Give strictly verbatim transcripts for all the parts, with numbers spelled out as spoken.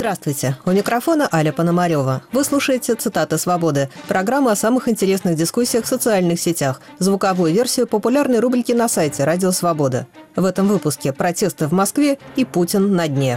Здравствуйте. У микрофона Аля Пономарева. Вы слушаете «Цитаты свободы» – программу о самых интересных дискуссиях в социальных сетях, звуковую версию популярной рубрики на сайте «Радио Свобода». В этом выпуске протесты в Москве и Путин на дне.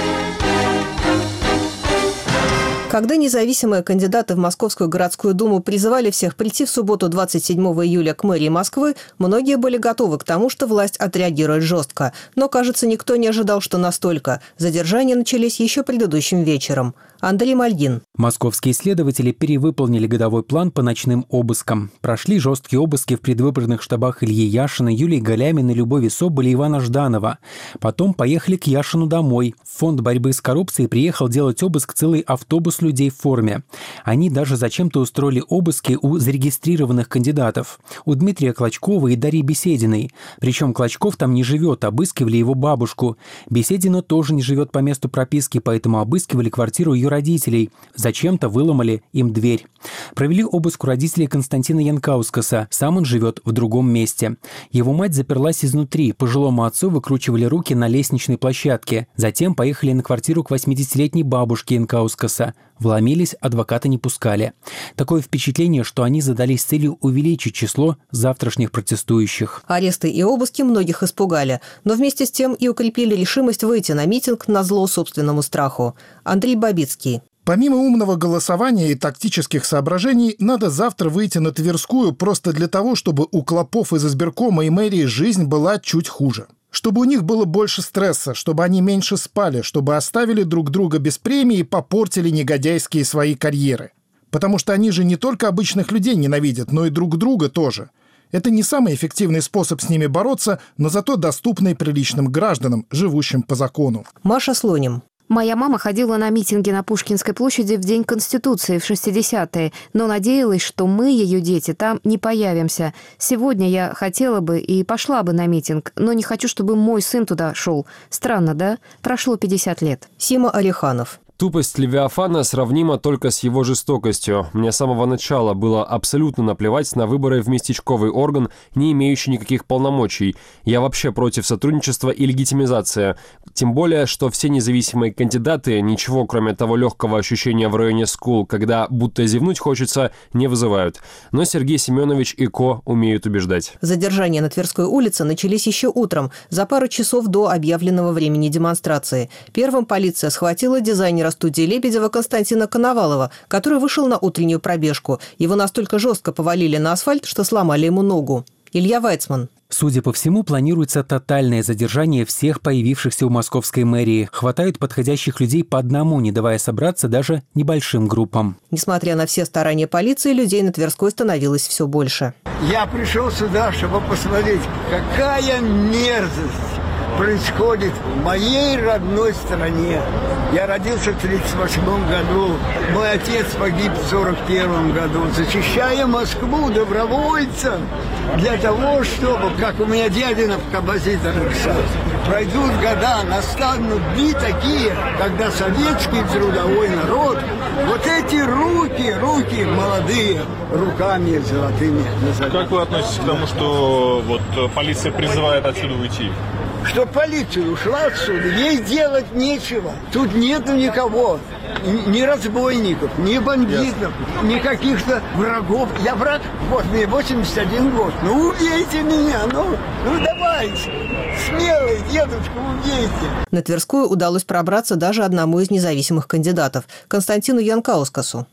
Когда независимые кандидаты в Московскую городскую думу призывали всех прийти в субботу двадцать седьмого июля к мэрии Москвы, многие были готовы к тому, что власть отреагирует жестко. Но, кажется, никто не ожидал, что настолько. Задержания начались еще предыдущим вечером. Андрей Мальгин. Московские следователи перевыполнили годовой план по ночным обыскам. Прошли жесткие обыски в предвыборных штабах Ильи Яшина, Юлии Галяминой, Любови Соболя и Ивана Жданова. Потом поехали к Яшину домой. В фонд борьбы с коррупцией приехал делать обыск целый автобус людей в форме. Они даже зачем-то устроили обыски у зарегистрированных кандидатов. У Дмитрия Клочкова и Дарьи Бесединой. Причем Клочков там не живет, обыскивали его бабушку. Беседина тоже не живет по месту прописки, поэтому обыскивали квартиру ее родителей. Зачем-то выломали им дверь. Провели обыск у родителей Константина Янкаускаса. Сам он живет в другом месте. Его мать заперлась изнутри. Пожилому отцу выкручивали руки на лестничной площадке. Затем поехали на квартиру к восьмидесятилетней бабушке Янкаускаса. Вломились, адвоката не пускали. Такое впечатление, что они задались целью увеличить число завтрашних протестующих. Аресты и обыски многих испугали, но вместе с тем и укрепили решимость выйти на митинг назло собственному страху. Андрей Бабицкий. Помимо умного голосования и тактических соображений, надо завтра выйти на Тверскую просто для того, чтобы у клопов из избиркома и мэрии жизнь была чуть хуже. Чтобы у них было больше стресса, чтобы они меньше спали, чтобы оставили друг друга без премии и попортили негодяйские свои карьеры. Потому что они же не только обычных людей ненавидят, но и друг друга тоже. Это не самый эффективный способ с ними бороться, но зато доступный приличным гражданам, живущим по закону. Маша Слоним. Моя мама ходила на митинги на Пушкинской площади в День Конституции в шестидесятые, но надеялась, что мы, ее дети, там не появимся. Сегодня я хотела бы и пошла бы на митинг, но не хочу, чтобы мой сын туда шел. Странно, да? Прошло пятьдесят лет. Сима Алиханов. Тупость Левиафана сравнима только с его жестокостью. Мне с самого начала было абсолютно наплевать на выборы в местечковый орган, не имеющий никаких полномочий. Я вообще против сотрудничества и легитимизации. Тем более, что все независимые кандидаты ничего, кроме того легкого ощущения в районе скул, когда будто зевнуть хочется, не вызывают. Но Сергей Семенович и Ко умеют убеждать. Задержания на Тверской улице начались еще утром, за пару часов до объявленного времени демонстрации. Первым полиция схватила дизайнера студии Лебедева Константина Коновалова, который вышел на утреннюю пробежку. Его настолько жестко повалили на асфальт, что сломали ему ногу. Илья Вайцман. Судя по всему, планируется тотальное задержание всех появившихся у московской мэрии. Хватает подходящих людей по одному, не давая собраться даже небольшим группам. Несмотря на все старания полиции, людей на Тверской становилось все больше. Я пришел сюда, чтобы посмотреть, какая мерзость происходит в моей родной стране. Я родился в тридцать восьмом году. Мой отец погиб в сорок первом году, защищая Москву добровольцем для того, чтобы, как у меня дядя композитор написал, пройдут года, настанут дни такие, когда советский трудовой народ, вот эти руки, руки молодые, руками золотыми назовем. Как вы относитесь к тому, что вот полиция призывает отсюда уйти? Что полиция ушла отсюда, ей делать нечего. Тут нету никого, ни разбойников, ни бандитов, ни каких-то врагов. Я враг, вот мне восемьдесят один год, ну убейте меня, ну, ну давайте, смелый дедушка, убейте. На Тверскую удалось пробраться даже одному из независимых кандидатов, Константину Янкаускасу.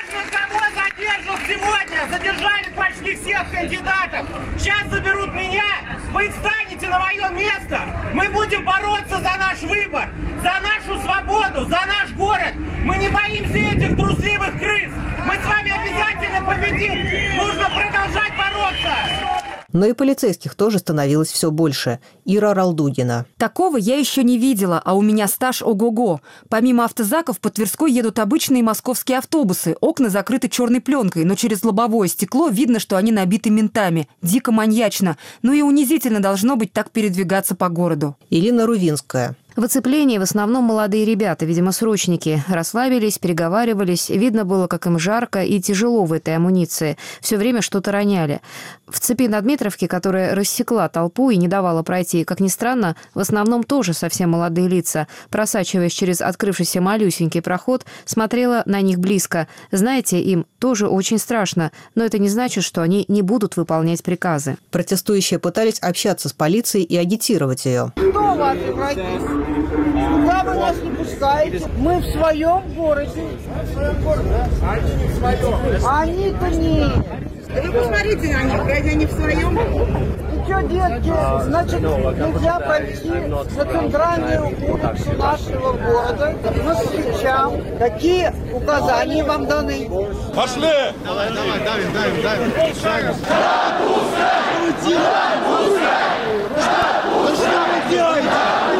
Задержали почти всех кандидатов. Сейчас заберут меня. Вы встанете на мое место. Мы будем бороться за наш выбор, за нашу свободу, за наш город. Мы не боимся этих трусливых крыс. Мы с вами обязательно победим. Нужно продолжать бороться. Но и полицейских тоже становилось все больше. Ира Ралдугина. Такого я еще не видела, а у меня стаж ого-го. Помимо автозаков по Тверской едут обычные московские автобусы. Окна закрыты черной пленкой, но через лобовое стекло видно, что они набиты ментами. Дико маньячно. Ну и унизительно должно быть так передвигаться по городу. Ирина Рувинская. В оцеплении в основном молодые ребята, видимо, срочники. Расслабились, переговаривались. Видно было, как им жарко и тяжело в этой амуниции. Все время что-то роняли. В цепи на Дмитровке, которая рассекла толпу и не давала пройти, как ни странно, в основном тоже совсем молодые лица. Просачиваясь через открывшийся малюсенький проход, смотрела на них близко. Знаете, им тоже очень страшно, но это не значит, что они не будут выполнять приказы. Протестующие пытались общаться с полицией и агитировать ее. Кто вас, враги? Куда вы нас не пускаете? Мы в своем городе. Они не в своем. Они-то не. Вы посмотрите на них, вроде они в своем. И что, детки, значит, нельзя пройти на центральную улицу нашего города к москвичам. Какие указания вам даны? Пошли! Давай, давай, давим, давим, давим. Шагом. Что вы делаете?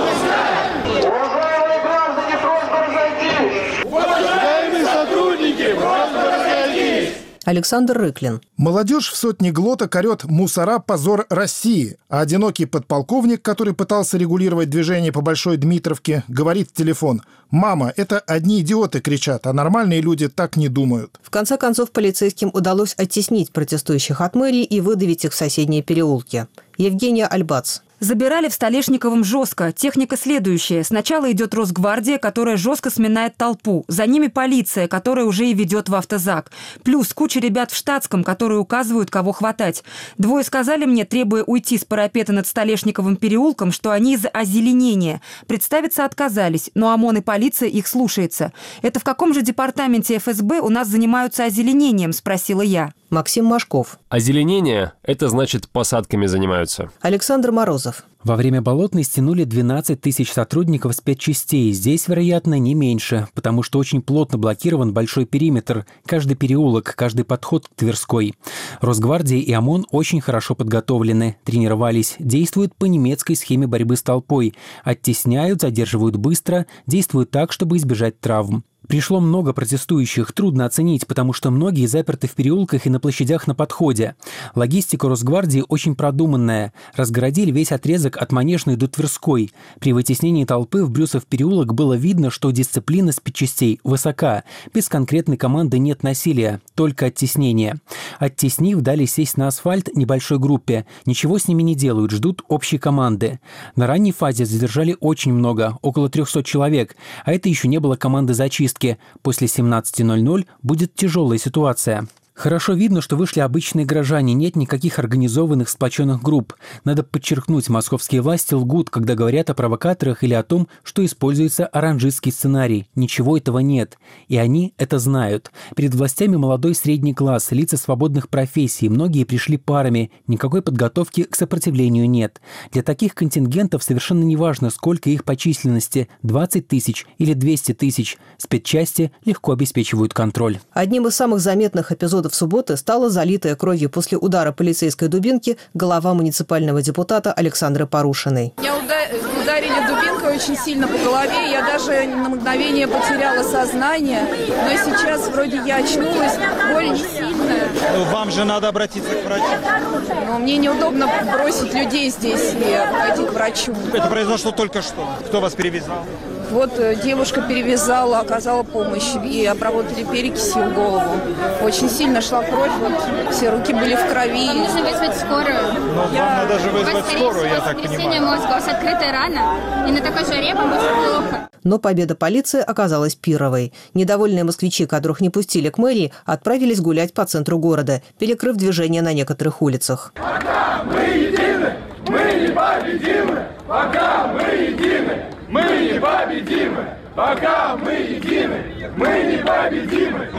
Уважаемые граждане, просьба разойтись! Уважаемые сотрудники, просьба разойтись! Александр Рыклин. Молодежь в сотни глоток орет «Мусора – позор России», а одинокий подполковник, который пытался регулировать движение по Большой Дмитровке, говорит в телефон: «Мама, это одни идиоты кричат, а нормальные люди так не думают». В конце концов, полицейским удалось оттеснить протестующих от мэрии и выдавить их в соседние переулки. Евгения Альбац. Забирали в Столешниковом жестко. Техника следующая. Сначала идет Росгвардия, которая жестко сминает толпу. За ними полиция, которая уже и ведет в автозак. Плюс куча ребят в штатском, которые указывают, кого хватать. Двое сказали мне, требуя уйти с парапета над Столешниковым переулком, что они из-за озеленения. Представиться отказались, но ОМОН и полиция их слушается. «Это в каком же департаменте эф эс бэ у нас занимаются озеленением?» – спросила я. Максим Машков. Озеленение – это значит посадками занимаются. Александр Морозов. Во время Болотной стянули двенадцать тысяч сотрудников спецчастей. Здесь, вероятно, не меньше, потому что очень плотно блокирован большой периметр. Каждый переулок, каждый подход к Тверской. Росгвардия и ОМОН очень хорошо подготовлены, тренировались, действуют по немецкой схеме борьбы с толпой. Оттесняют, задерживают быстро, действуют так, чтобы избежать травм. Пришло много протестующих, трудно оценить, потому что многие заперты в переулках и на площадях на подходе. Логистика Росгвардии очень продуманная. Разгородили весь отрезок от Манежной до Тверской. При вытеснении толпы в Брюсов переулок было видно, что дисциплина спецчастей высока. Без конкретной команды нет насилия, только оттеснение. Оттеснив, дали сесть на асфальт небольшой группе. Ничего с ними не делают, ждут общей команды. На ранней фазе задержали очень много, около трехсот человек, а это еще не было команды зачистки. После семнадцати ноль-ноль будет тяжелая ситуация. Хорошо видно, что вышли обычные горожане, нет никаких организованных сплоченных групп. Надо подчеркнуть, московские власти лгут, когда говорят о провокаторах или о том, что используется оранжистский сценарий. Ничего этого нет. И они это знают. Перед властями молодой средний класс, лица свободных профессий, многие пришли парами, никакой подготовки к сопротивлению нет. Для таких контингентов совершенно не важно, сколько их по численности – двадцать тысяч или двести тысяч. Спецчасти легко обеспечивают контроль. Одним из самых заметных эпизодов в субботу стала залитая кровью после удара полицейской дубинки голова муниципального депутата Александры Порушиной. Меня ударили дубинкой очень сильно по голове, я даже на мгновение потеряла сознание, но сейчас вроде я очнулась, боль не сильная. Ну, вам же надо обратиться к врачу. Но мне неудобно бросить людей здесь и пойти к врачу. Это произошло только что. Кто вас перевязал? Вот девушка перевязала, оказала помощь и обработали перекисью в голову. Очень сильно шла кровь, вот все руки были в крови. Вам нужно вызвать скорую. Но я... вам надо же вызвать скорую, я так понимаю. Мозга, у вас открытая рана, и на такой жаре вам будет плохо. Но победа полиции оказалась пирровой. Недовольные москвичи, которых не пустили к мэрии, отправились гулять по центру города, перекрыв движение на некоторых улицах. Пока мы едины, мы не победимы. Пока мы едины, мы не победимы. Пока мы едины, мы не победимы.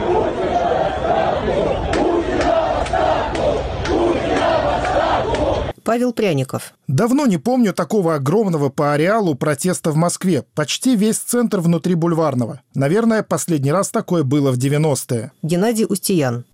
Павел Пряников. Давно не помню такого огромного по ареалу протеста в Москве. Почти весь центр внутри Бульварного. Наверное, последний раз такое было в девяностые. Геннадий Устиян.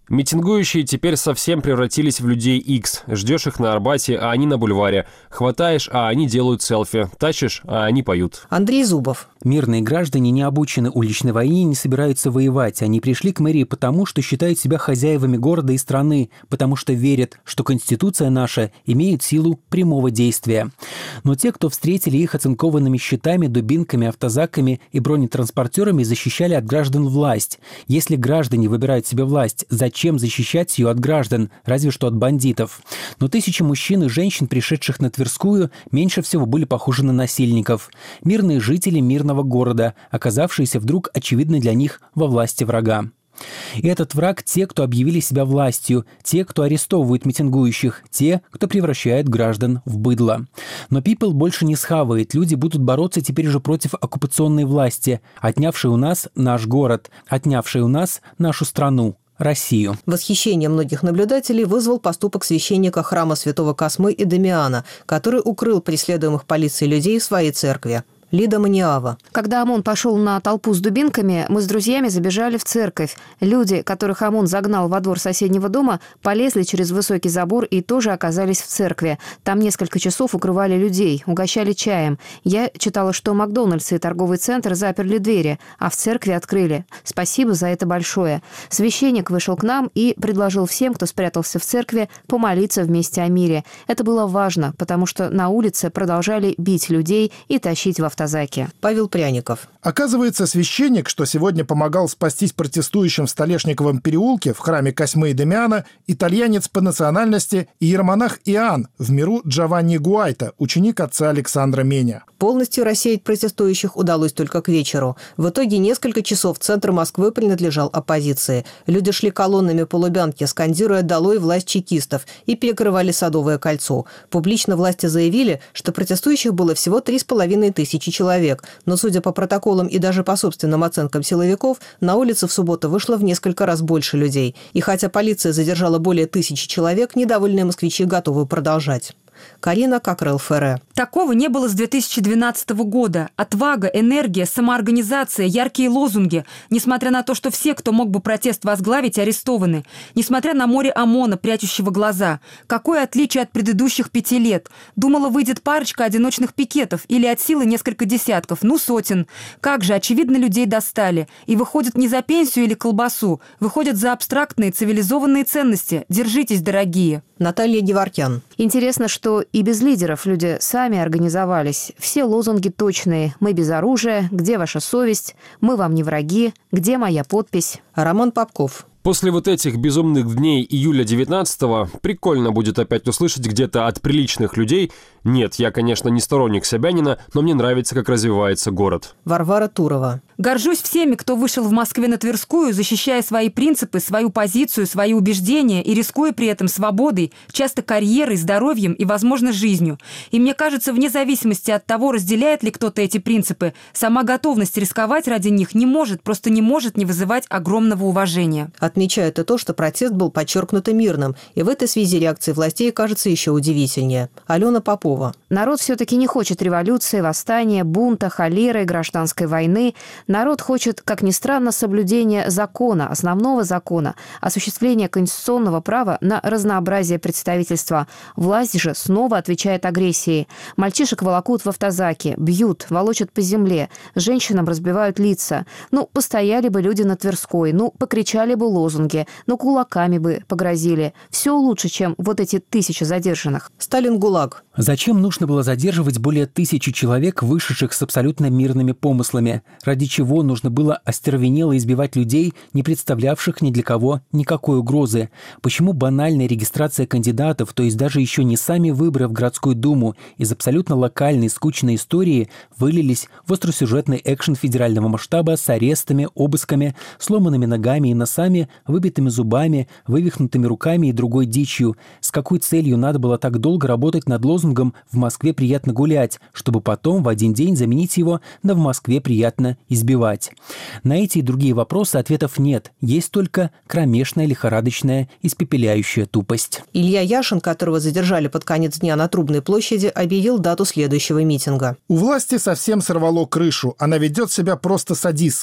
Митингующие теперь совсем превратились в людей X. Ждешь их на Арбате, а они на бульваре. Хватаешь, а они делают селфи. Тащишь, а они поют. Андрей Зубов. Мирные граждане не обучены уличной войне и не собираются воевать. Они пришли к мэрии потому, что считают себя хозяевами города и страны, потому что верят, что Конституция наша имеет силу прямого действия. Но те, кто встретили их оцинкованными щитами, дубинками, автозаками и бронетранспортерами, защищали от граждан власть. Если граждане выбирают себе власть, зачем защищать ее от граждан, разве что от бандитов? Но тысячи мужчин и женщин, пришедших на Тверскую, меньше всего были похожи на насильников. Мирные жители мирного города, оказавшиеся вдруг очевидно для них во власти врага. И этот враг – те, кто объявили себя властью, те, кто арестовывают митингующих, те, кто превращает граждан в быдло. Но People больше не схавает, люди будут бороться теперь уже против оккупационной власти, отнявшей у нас наш город, отнявшей у нас нашу страну. Россию. Восхищение многих наблюдателей вызвал поступок священника храма святого Космы и Дамиана, который укрыл преследуемых полицией людей в своей церкви. Лида Маниава. Когда ОМОН пошел на толпу с дубинками, мы с друзьями забежали в церковь. Люди, которых ОМОН загнал во двор соседнего дома, полезли через высокий забор и тоже оказались в церкви. Там несколько часов укрывали людей, угощали чаем. Я читала, что Макдональдс и торговый центр заперли двери, а в церкви открыли. Спасибо за это большое. Священник вышел к нам и предложил всем, кто спрятался в церкви, помолиться вместе о мире. Это было важно, потому что на улице продолжали бить людей и тащить в автозаки. Павел Пряников. Оказывается, священник, что сегодня помогал спастись протестующим в Столешниковом переулке в храме Косьмы и Дамиана, итальянец по национальности иеромонах Иоанн, в миру Джованни Гуайта, ученик отца Александра Меня. Полностью рассеять протестующих удалось только к вечеру. В итоге несколько часов центр Москвы принадлежал оппозиции. Люди шли колоннами по Лубянке, скандируя «Долой власть чекистов», и перекрывали Садовое кольцо. Публично власти заявили, что протестующих было всего три с половиной тысячи человек. Но, судя по протоколам и даже по собственным оценкам силовиков, на улице в субботу вышло в несколько раз больше людей. И хотя полиция задержала более тысячи человек, недовольные москвичи готовы продолжать. Карина Кокрелл-Ферре. Такого не было с две тысячи двенадцатого года. Отвага, энергия, самоорганизация, яркие лозунги. Несмотря на то, что все, кто мог бы протест возглавить, арестованы. Несмотря на море ОМОНа, прячущего глаза. Какое отличие от предыдущих пяти лет? Думала, выйдет парочка одиночных пикетов или от силы несколько десятков, ну сотен. Как же, очевидно, людей достали. И выходят не за пенсию или колбасу. Выходят за абстрактные цивилизованные ценности. Держитесь, дорогие. Наталья Геворкян. Интересно, что и без лидеров люди сами организовались. Все лозунги точные. Мы без оружия. Где ваша совесть? Мы вам не враги. Где моя подпись? Роман Попков. После вот этих безумных дней июля девятнадцатого прикольно будет опять услышать где-то от приличных людей: нет, я, конечно, не сторонник Собянина, но мне нравится, как развивается город. Варвара Турова. Горжусь всеми, кто вышел в Москве на Тверскую, защищая свои принципы, свою позицию, свои убеждения и рискуя при этом свободой, часто карьерой, здоровьем и, возможно, жизнью. И мне кажется, вне зависимости от того, разделяет ли кто-то эти принципы, сама готовность рисковать ради них не может, просто не может не вызывать огромного уважения. Отмечают и то, что протест был подчеркнуто мирным, и в этой связи реакция властей кажется еще удивительнее. Алена Попова. Народ все-таки не хочет революции, восстания, бунта, холеры, гражданской войны. Народ хочет, как ни странно, соблюдения закона, основного закона, осуществления конституционного права на разнообразие представительства. Власть же снова отвечает агрессией. Мальчишек волокут в автозаки, бьют, волочат по земле, женщинам разбивают лица. Ну, постояли бы люди на Тверской, ну, покричали бы лозунги, ну, кулаками бы погрозили. Все лучше, чем вот эти тысячи задержанных. Сталин ГУЛАГ. Зачем нужно было задерживать более тысячи человек, вышедших с абсолютно мирными помыслами? Ради чего нужно было остервенело избивать людей, не представлявших ни для кого никакой угрозы? Почему банальная регистрация кандидатов, то есть даже еще не сами выборы в городскую думу, из абсолютно локальной скучной истории вылились в остросюжетный экшен федерального масштаба с арестами, обысками, сломанными ногами и носами, выбитыми зубами, вывихнутыми руками и другой дичью? С какой целью надо было так долго работать над лозунгом «В Москве приятно гулять», чтобы потом в один день заменить его на «В Москве приятно избивать»? На эти и другие вопросы ответов нет. Есть только кромешная, лихорадочная, испепеляющая тупость. Илья Яшин, которого задержали под конец дня на Трубной площади, объявил дату следующего митинга. У власти совсем сорвало крышу. Она ведет себя просто садистски.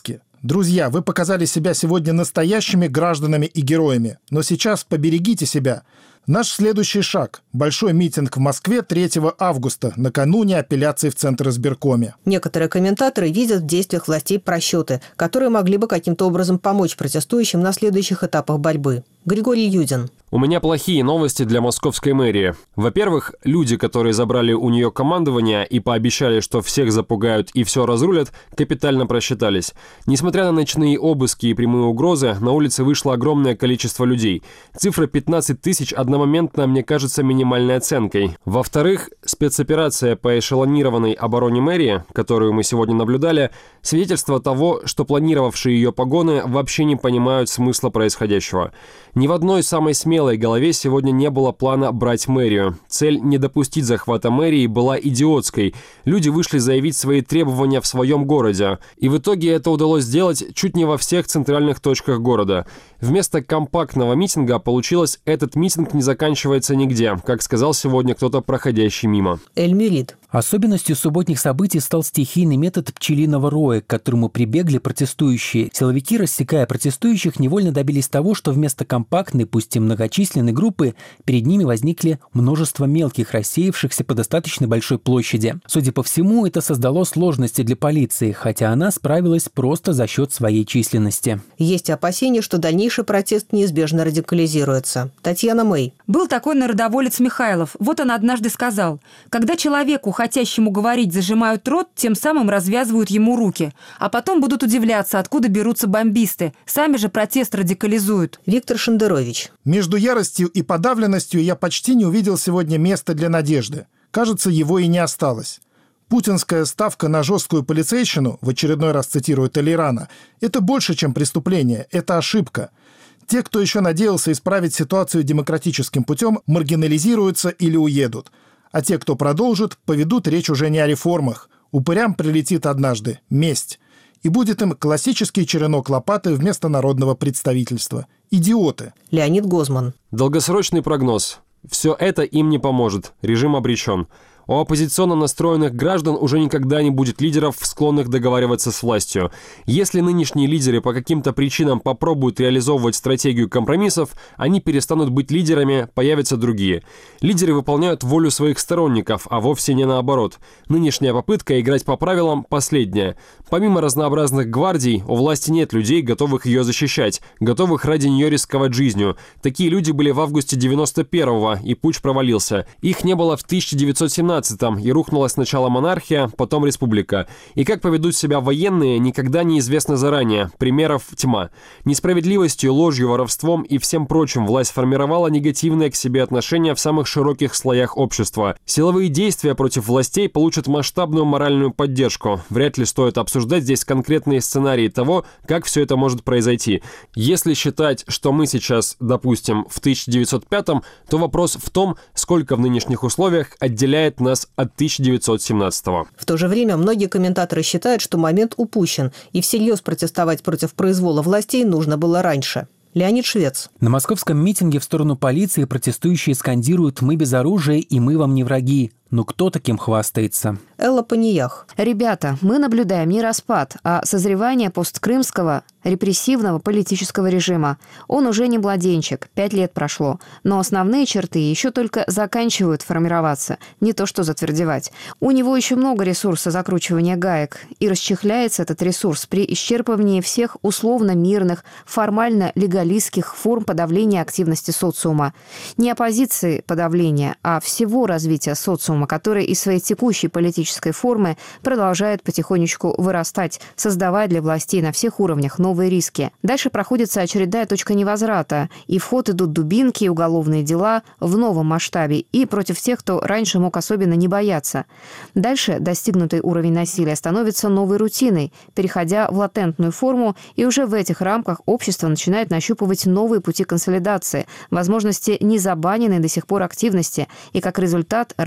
Друзья, вы показали себя сегодня настоящими гражданами и героями. Но сейчас поберегите себя. Наш следующий шаг – большой митинг в Москве третьего августа, накануне апелляции в Центризбиркоме. Некоторые комментаторы видят в действиях властей просчеты, которые могли бы каким-то образом помочь протестующим на следующих этапах борьбы. Григорий Юдин. У меня плохие новости для московской мэрии. Во-первых, люди, которые забрали у нее командование и пообещали, что всех запугают и все разрулят, капитально просчитались. Несмотря на ночные обыски и прямые угрозы, на улице вышло огромное количество людей. Цифра пятнадцать тысяч одномоментно мне кажется минимальной оценкой. Во-вторых, спецоперация по эшелонированной обороне мэрии, которую мы сегодня наблюдали, свидетельство того, что планировавшие ее погоны вообще не понимают смысла происходящего. Ни в одной самой смелой голове сегодня не было плана брать мэрию. Цель не допустить захвата мэрии была идиотской. Люди вышли заявить свои требования в своем городе. И в итоге это удалось сделать чуть не во всех центральных точках города. Вместо компактного митинга получилось «этот митинг не заканчивается нигде», как сказал сегодня кто-то, проходящий мимо. Эль-Мюрид. Особенностью субботних событий стал стихийный метод пчелиного роя, к которому прибегли протестующие. Силовики, рассекая протестующих, невольно добились того, что вместо компактной, пусть и многочисленной группы, перед ними возникли множество мелких, рассеявшихся по достаточно большой площади. Судя по всему, это создало сложности для полиции, хотя она справилась просто за счет своей численности. Есть опасения, что дальнейший протест неизбежно радикализируется. Татьяна Мэй. Был такой народоволец Михайлов. Вот он однажды сказал: «Когда человеку, хотящему говорить, зажимают рот, тем самым развязывают ему руки. А потом будут удивляться, откуда берутся бомбисты. Сами же протест радикализуют». Виктор Шендерович. Между яростью и подавленностью я почти не увидел сегодня места для надежды. Кажется, его и не осталось. Путинская ставка на жесткую полицейщину, в очередной раз цитирую Толерана, это больше, чем преступление, это ошибка. Те, кто еще надеялся исправить ситуацию демократическим путем, маргинализируются или уедут. А те, кто продолжит, поведут речь уже не о реформах. Упырям прилетит однажды месть. И будет им классический черенок лопаты вместо народного представительства. Идиоты. Леонид Гозман. Долгосрочный прогноз. Все это им не поможет. Режим обречен. У оппозиционно настроенных граждан уже никогда не будет лидеров, склонных договариваться с властью. Если нынешние лидеры по каким-то причинам попробуют реализовывать стратегию компромиссов, они перестанут быть лидерами, появятся другие. Лидеры выполняют волю своих сторонников, а вовсе не наоборот. Нынешняя попытка играть по правилам – последняя. Помимо разнообразных гвардий, у власти нет людей, готовых ее защищать, готовых ради нее рисковать жизнью. Такие люди были в августе девяносто первого, и путч провалился. Их не было в тысяча девятьсот семнадцатом, и рухнула сначала монархия, потом республика. И как поведут себя военные, никогда не известно заранее. Примеров тьма. Несправедливостью, ложью, воровством и всем прочим власть формировала негативное к себе отношение в самых широких слоях общества. Силовые действия против властей получат масштабную моральную поддержку. Вряд ли стоит обсуждать здесь конкретные сценарии того, как все это может произойти. Если считать, что мы сейчас, допустим, в тысяча девятьсот пятом, то вопрос в том, сколько в нынешних условиях отделяет нас от тысяча девятьсот семнадцатого. В то же время многие комментаторы считают, что момент упущен, и всерьез протестовать против произвола властей нужно было раньше. Леонид Швец. На московском митинге в сторону полиции протестующие скандируют «Мы без оружия и мы вам не враги». Но кто таким хвастается? Элла Паниях. Ребята, мы наблюдаем не распад, а созревание посткрымского репрессивного политического режима. Он уже не младенчик, пять лет прошло, но основные черты еще только заканчивают формироваться, не то что затвердевать. У него еще много ресурса закручивания гаек, и расчехляется этот ресурс при исчерпывании всех условно-мирных, формально-легалистских форм подавления активности социума. Не оппозиции подавления, а всего развития социума, который из своей текущей политической формы продолжает потихонечку вырастать, создавая для властей на всех уровнях новые риски. Дальше проходится очередная точка невозврата, и в ход идут дубинки и уголовные дела в новом масштабе и против тех, кто раньше мог особенно не бояться. Дальше достигнутый уровень насилия становится новой рутиной, переходя в латентную форму, и уже в этих рамках общество начинает нащупывать новые пути консолидации, возможности незабаненной до сих пор активности, и как результат рано или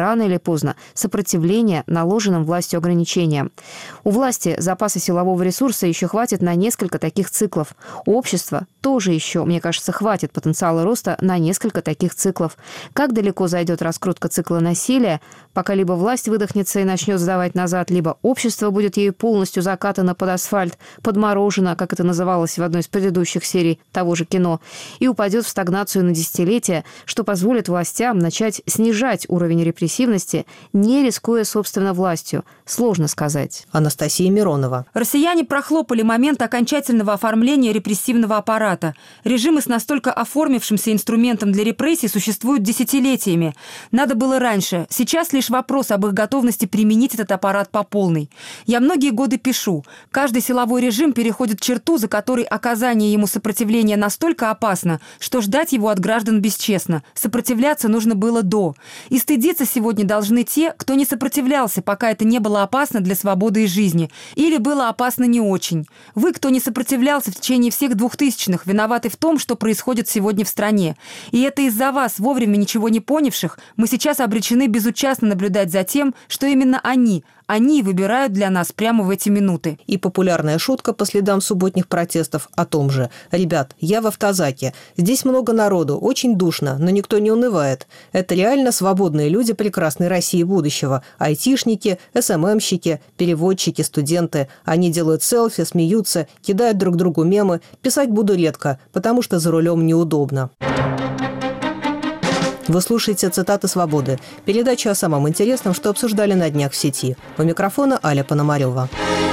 поздно, сопротивление наложенным властью ограничениям. У власти запаса силового ресурса еще хватит на несколько таких циклов. У общества тоже еще, мне кажется, хватит потенциала роста на несколько таких циклов. Как далеко зайдет раскрутка цикла насилия, пока либо власть выдохнется и начнет сдавать назад, либо общество будет ею полностью закатано под асфальт, подморожено, как это называлось в одной из предыдущих серий того же кино, и упадет в стагнацию на десятилетия, что позволит властям начать снижать уровень репрессивности, не рискуя, собственно, властью. Сложно сказать. Анастасия Миронова. Россияне прохлопали момент окончательного оформления репрессивного аппарата. Режимы с настолько оформившимся инструментом для репрессий существуют десятилетиями. Надо было раньше. Сейчас лишь вопрос об их готовности применить этот аппарат по полной. Я многие годы пишу. Каждый силовой режим переходит черту, за которой оказание ему сопротивления настолько опасно, что ждать его от граждан бесчестно. Сопротивляться нужно было до. И стыдиться сегодня должны те, кто не сопротивлялся, пока это не было опасно для свободы и жизни. Или было опасно не очень. Вы, кто не сопротивлялся в течение всех двухтысячных, виноваты в том, что происходит сегодня в стране. И это из-за вас, вовремя ничего не понявших, мы сейчас обречены безучастно наблюдать за тем, что именно они, они выбирают для нас прямо в эти минуты. И популярная шутка по следам субботних протестов о том же. Ребят, я в автозаке. Здесь много народу, очень душно, но никто не унывает. Это реально свободные люди прекрасной России будущего. Айтишники, эс эм эм-щики, переводчики, студенты. Они делают селфи, смеются, кидают друг другу мемы. Писать буду редко, потому что за рулем неудобно. Вы слушаете «Цитаты свободы». Передача о самом интересном, что обсуждали на днях в сети. У микрофона Аля Пономарева.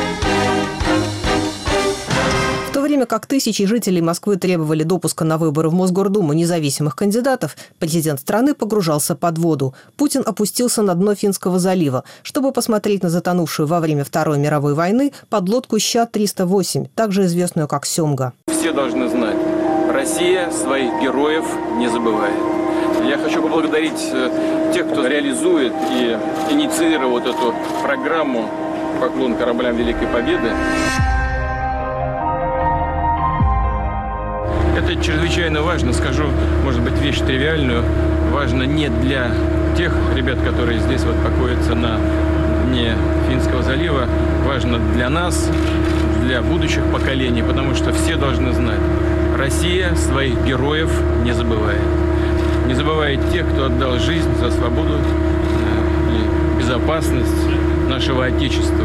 В то время как тысячи жителей Москвы требовали допуска на выборы в Мосгордуму независимых кандидатов, президент страны погружался под воду. Путин опустился на дно Финского залива, чтобы посмотреть на затонувшую во время Второй мировой войны подлодку Ща триста восемь, также известную как «Семга». Все должны знать, Россия своих героев не забывает. Я хочу поблагодарить тех, кто реализует и инициировал вот эту программу «Поклон кораблям Великой Победы». Это чрезвычайно важно, скажу, может быть, вещь тривиальную. Важно не для тех ребят, которые здесь вот покоятся на дне Финского залива. Важно для нас, для будущих поколений, потому что все должны знать, Россия своих героев не забывает. Не забывает тех, кто отдал жизнь за свободу и безопасность нашего Отечества,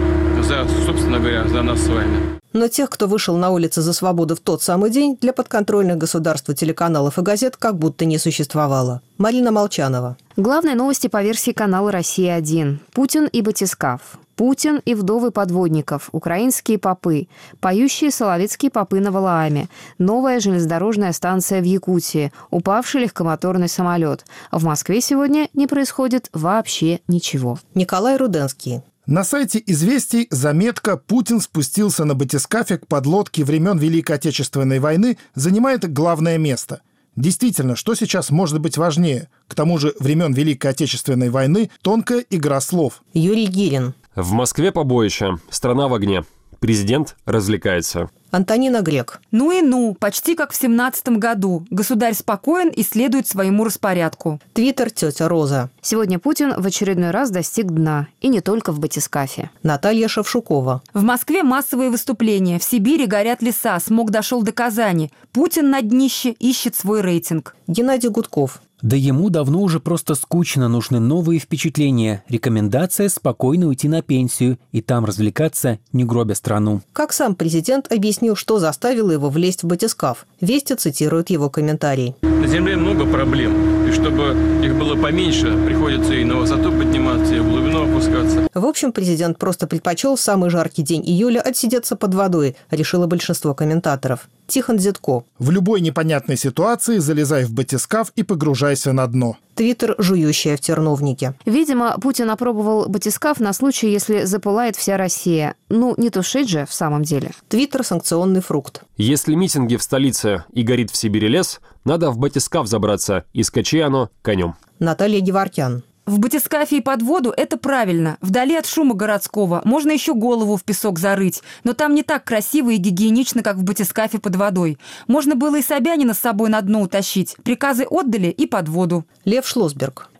за, собственно говоря, за нас с вами. Но тех, кто вышел на улицы за свободу в тот самый день, для подконтрольных государству телеканалов и газет как будто не существовало. Марина Молчанова. Главные новости по версии канала «Россия один». Путин и батискаф. Путин и вдовы подводников, украинские попы, поющие соловецкие попы на Валааме, новая железнодорожная станция в Якутии, упавший легкомоторный самолет. В Москве сегодня не происходит вообще ничего. Николай Руденский. На сайте «Известий» заметка «Путин спустился на батискафе к подлодке времен Великой Отечественной войны» занимает главное место. Действительно, что сейчас может быть важнее? К тому же времен Великой Отечественной войны тонкая игра слов. Юрий Гирин. В Москве побоище. Страна в огне. Президент развлекается. Антонина Грек. Ну и ну, почти как в семнадцатом году. Государь спокоен и следует своему распорядку. Твиттер «Тетя Роза». Сегодня Путин в очередной раз достиг дна. И не только в батискафе. Наталья Шевшукова. В Москве массовые выступления. В Сибири горят леса. Смог дошел до Казани. Путин на днище ищет свой рейтинг. Геннадий Гудков. Да ему давно уже просто скучно, нужны новые впечатления. Рекомендация – спокойно уйти на пенсию и там развлекаться, не гробя страну. Как сам президент объяснил, что заставило его влезть в батискаф. Вести цитирует его комментарий. На Земле много проблем, и чтобы их было поменьше, приходится и на высоту подниматься, и в глубину опускаться. В общем, президент просто предпочел в самый жаркий день июля отсидеться под водой, решило большинство комментаторов. Тихон Зитко. В любой непонятной ситуации залезай в батискаф и погружайся на дно. Твиттер «Жующая в терновнике». Видимо, Путин опробовал батискаф на случай, если запылает вся Россия. Ну, не тушить же в самом деле. Твиттер «Санкционный фрукт». Если митинги в столице и горит в Сибири лес, надо в батискаф забраться и скачи оно конем. Наталья Геворкян. В батискафе и под воду – это правильно. Вдали от шума городского. Можно еще голову в песок зарыть. Но там не так красиво и гигиенично, как в батискафе под водой. Можно было и Собянина с собой на дно утащить. Приказы отдали и под воду. Лев Шлосберг.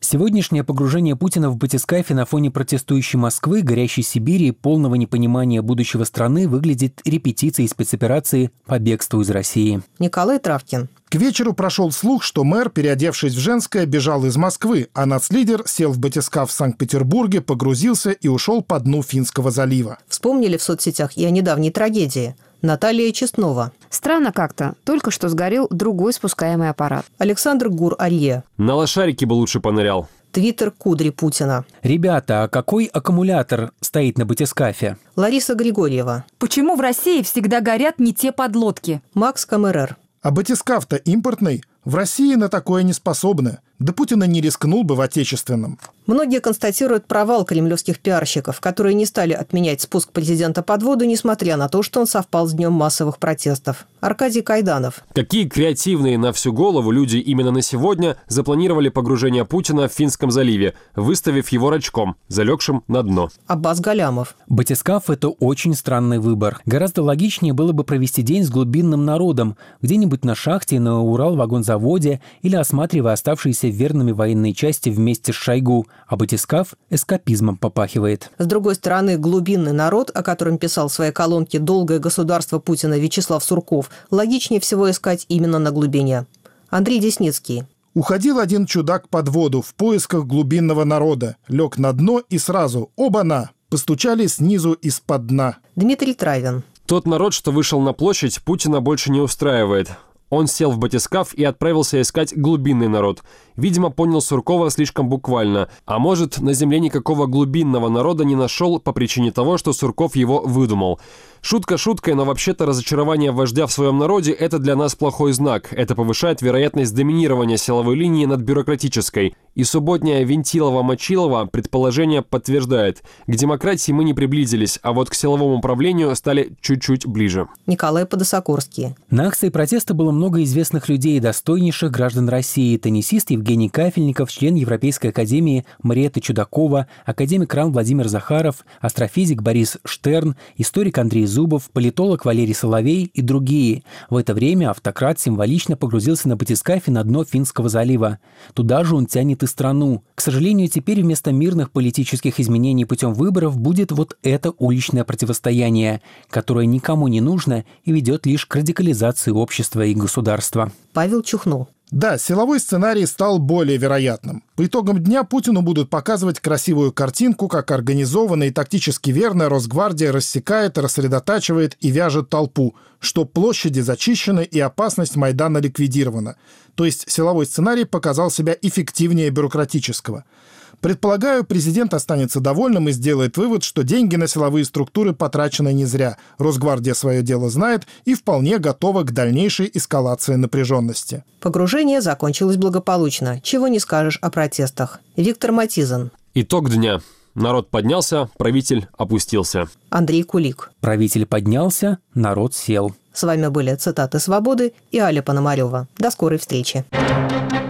Сегодняшнее погружение Путина в батискафе на фоне протестующей Москвы, горящей Сибири и полного непонимания будущего страны выглядит репетицией спецоперации по бегству из России. Николай Травкин. К вечеру прошел слух, что мэр, переодевшись в женское, бежал из Москвы, а нацлидер сел в батискаф в Санкт-Петербурге, погрузился и ушел по дну Финского залива. Вспомнили в соцсетях и о недавней трагедии. Наталья Честнова. Странно как-то. Только что сгорел другой спускаемый аппарат. Александр Гур-Алье. На лошарике бы лучше понырял. Твиттер Кудри Путина. Ребята, а какой аккумулятор стоит на батискафе? Лариса Григорьева. Почему в России всегда горят не те подлодки? Макс Камерер. А батискаф-то импортный. В России на такое не способны. Да Путина не рискнул бы в отечественном. Многие констатируют провал кремлевских пиарщиков, которые не стали отменять спуск президента под воду, несмотря на то, что он совпал с днем массовых протестов. Аркадий Кайданов. Какие креативные на всю голову люди именно на сегодня запланировали погружение Путина в Финском заливе, выставив его рачком, залегшим на дно. Аббас Галямов. Батискаф – это очень странный выбор. Гораздо логичнее было бы провести день с глубинным народом, где-нибудь на шахте, на Урал-вагонзаводе или осматривая оставшиеся верными военные части вместе с Шойгу, а батискаф эскапизмом попахивает. С другой стороны, глубинный народ, о котором писал в своей колонке «Долгое государство Путина» Вячеслав Сурков, логичнее всего искать именно на глубине. Андрей Десницкий. Уходил один чудак под воду в поисках глубинного народа, лег на дно и сразу оба-на, постучали снизу из-под дна. Дмитрий Травин. Тот народ, что вышел на площадь, Путина больше не устраивает. Он сел в батискаф и отправился искать глубинный народ. Видимо, понял Суркова слишком буквально. А может, на земле никакого глубинного народа не нашел по причине того, что Сурков его выдумал. Шутка шуткой, но вообще-то разочарование вождя в своем народе – это для нас плохой знак. Это повышает вероятность доминирования силовой линии над бюрократической. И субботняя Вентилова-Мочилова предположение подтверждает. К демократии мы не приблизились, а вот к силовому управлению стали чуть-чуть ближе. Николай Подосокурский. На акции протеста было много известных людей, достойнейших граждан России. Теннисист Евгений Кафельников, член Европейской академии Мариэтта Чудакова, академик РАН Владимир Захаров, астрофизик Борис Штерн, историк Андрей Зубов, политолог Валерий Соловей и другие. В это время автократ символично погрузился на батискафе на дно Финского залива. Туда же он тянет и страну. К сожалению, теперь вместо мирных политических изменений путем выборов будет вот это уличное противостояние, которое никому не нужно и ведет лишь к радикализации общества и государства. Павел Чухнул. Да, силовой сценарий стал более вероятным. По итогам дня Путину будут показывать красивую картинку, как организованно и тактически верно Росгвардия рассекает, рассредотачивает и вяжет толпу, что площади зачищены и опасность Майдана ликвидирована. То есть силовой сценарий показал себя эффективнее бюрократического. Предполагаю, президент останется довольным и сделает вывод, что деньги на силовые структуры потрачены не зря. Росгвардия свое дело знает и вполне готова к дальнейшей эскалации напряженности. Погружение закончилось благополучно. Чего не скажешь о протестах. Виктор Матизан. Итог дня. Народ поднялся, правитель опустился. Андрей Кулик. Правитель поднялся, народ сел. С вами были цитаты «Свободы» и Аля Пономарева. До скорой встречи.